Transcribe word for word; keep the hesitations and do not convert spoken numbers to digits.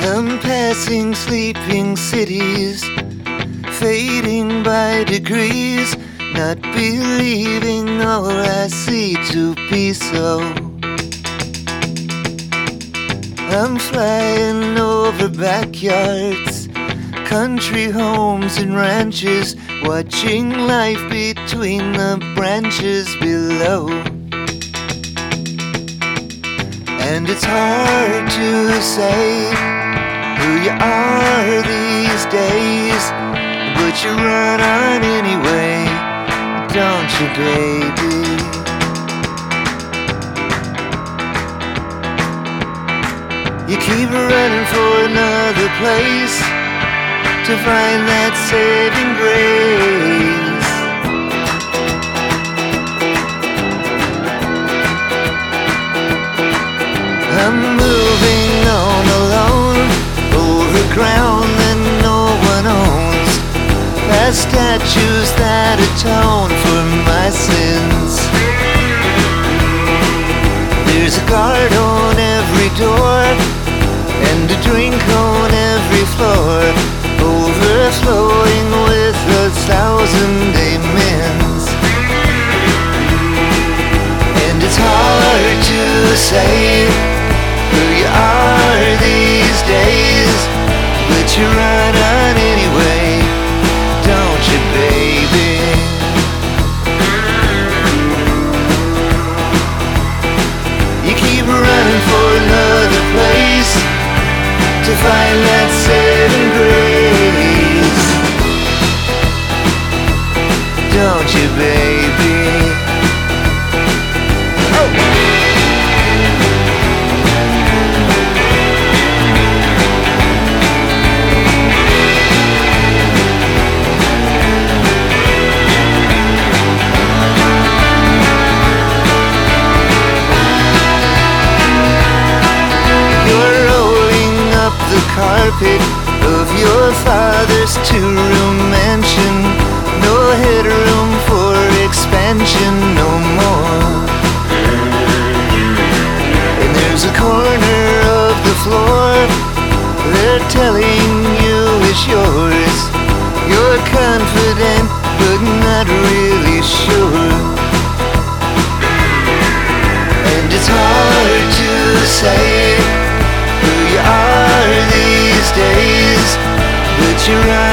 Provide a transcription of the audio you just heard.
I'm passing sleeping cities, fading by degrees, not believing all I see to be so. I'm flying over backyards, country homes and ranches, watching life between the branches below. And it's hard to say who you are these days, but you run on anyway, don't you, baby? You keep running for another place to find that saving grace. I'm moving on alone, over ground that no one owns, past statues that atone for my sins. There's a guard on every door, and a drink on every floor, overflowing with a thousand amens. And it's hard to say who you are these days, but you run on anyway, don't you, baby? You keep running for another place to find that saving grace, don't you, baby? Oh! The carpet of your father's two-room mansion, no headroom for expansion no more. And there's a corner of the floor they're telling you is yours. You're confident but not really sure, and it's hard to say who you are these days, but you're right.